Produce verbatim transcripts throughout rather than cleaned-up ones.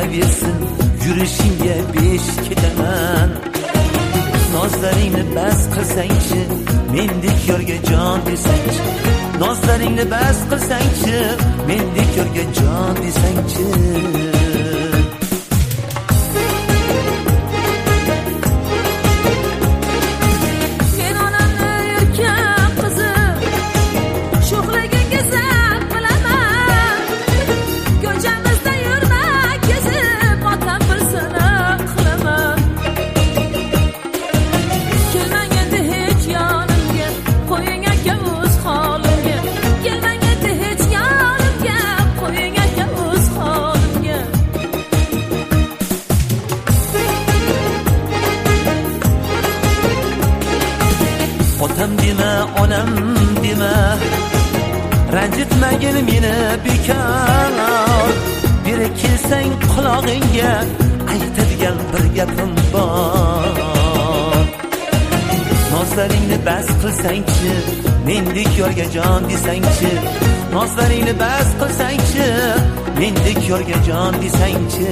kelaversin, yurishingga besh ketaman. Nozlaringni bas qilsangchi, mendek yorga jon desangchi. Nozlaringni bas qilsangchi, mendek yorga jon desangchi. Otam dema, onam dema, ranjitmagin meni bekor. Biri kelsang qulog'ingga aytadigan bir gapim bor. Nozlaringni bas qilsangchi, mendek yorga jon desangchi. Nozlaringni bas qilsangchi, mendek yorga jon desangchi.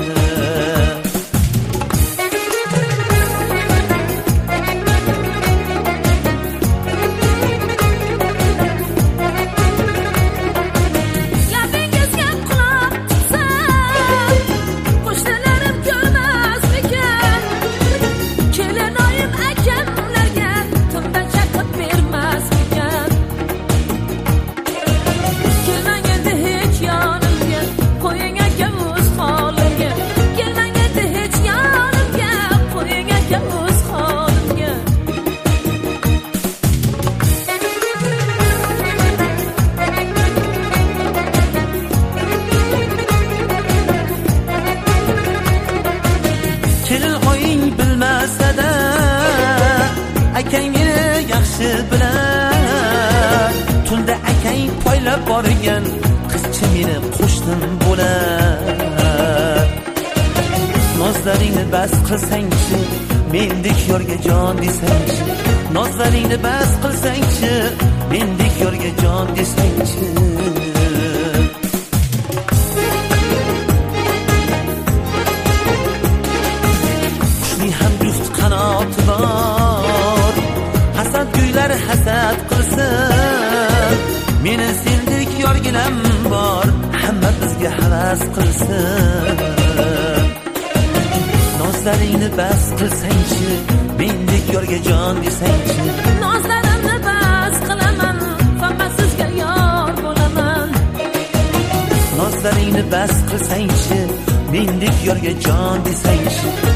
Bilmasada akang meni yaxshi bilar. Tunda akang poylab borgan qizcha meni qo'shnim bo'lar. Nozlaringni bas qilsangchi, mendek yorga jon desangchi. Nozlaringni bas qilsangchi, mendek yorga jon desangchi. Qanoti bor, hasad guylar hasad qilsin. Meni sendek yorginam bor, hamma bizga havas qilsin. Nozlaringni bas qilsangchi, mendek yorga jon desangchi. Nozlarimni bas qilaman, faqat sizga yor bo'laman. Nozlaringni bas qilsangchi, mendek yorga jon desangchi.